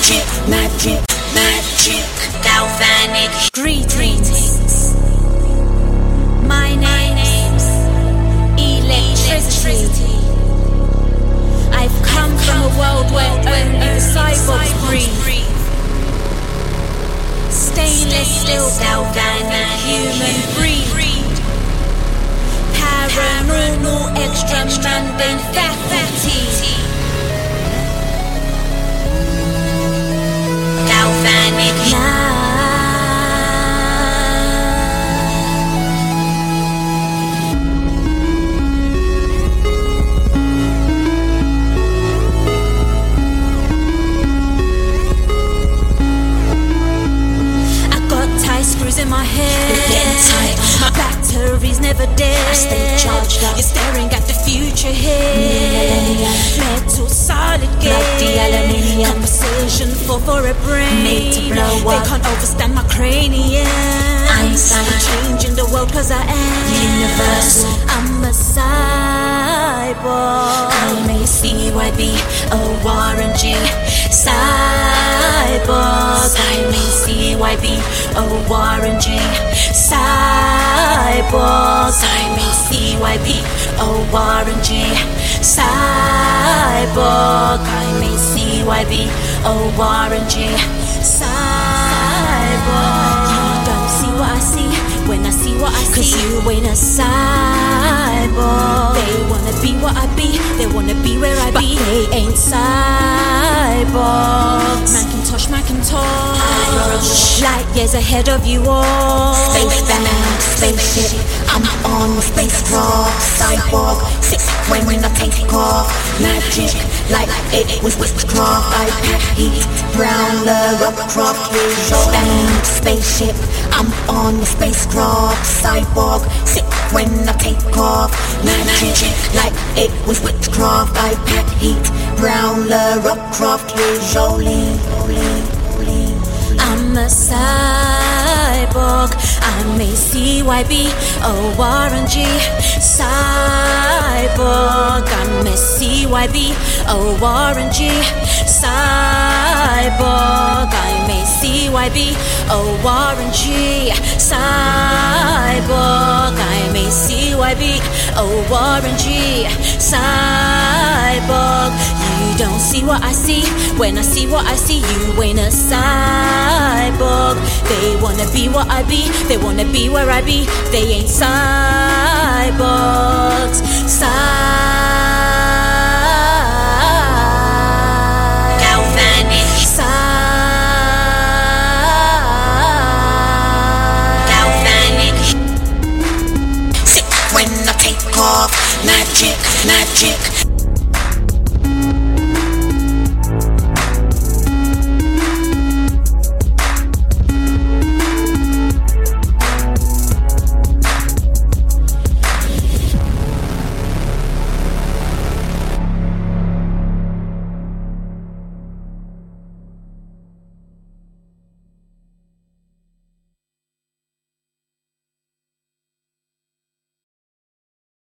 magic, magic, magic, galvanic. Greetings. My name's Electricity. I've come from a world where only the cyborgs breathe. Stainless steel, galvanic human breed. Paranormal, extra mundane faculty. Galvanic. Screws in my head, they're getting tight. My battery's never dead. I stay charged up. You're staring at the future here. Metal solid gate. Bloody aluminium. Conversation for a brain. Made to blow up. They can't overstand my cranium. Einstein. I'm changing the world 'cause I am universal. I'm a cyborg. I'm a CYB, a Warren G. Cyborg. I'm a CYB, a Warren G. Cyborg. I'm a CYB, a Warren G. Cyborg. I'm a CYB, a Warren G. Cyborg. You don't see what I see when I see what I see. 'Cause you ain't a cyborg. They wanna be what I be, they wanna be where I But be. they ain't cyborgs. Macintosh, light years ahead of you all. Spacebound, spaceship, I'm on the spacecraft. Cyborg, sick when I take off. Magic, like it was witchcraft. I pack heat, brown Lara-Croft. Spacebound, spaceship, I'm on the spacecraft. Cyborg, sick when I take off. Magic, like it was witchcraft. I pack heat, brown Lara-Croft. Jolie. I'm a cyborg, I'm a CYB, a Warren G. Cyborg, I'm a CYB, a Warren G. Cyborg, I'm a CYB, a Warren G. Cyborg, I'm a CYB, a Warren G. Cyborg, you don't see what I see when I see what I see. You ain't a cyborg. They wanna be what I be, they wanna be where I be. They ain't cyborgs. Galvanic. Galvanic. Sick when I take off. Magic, magic,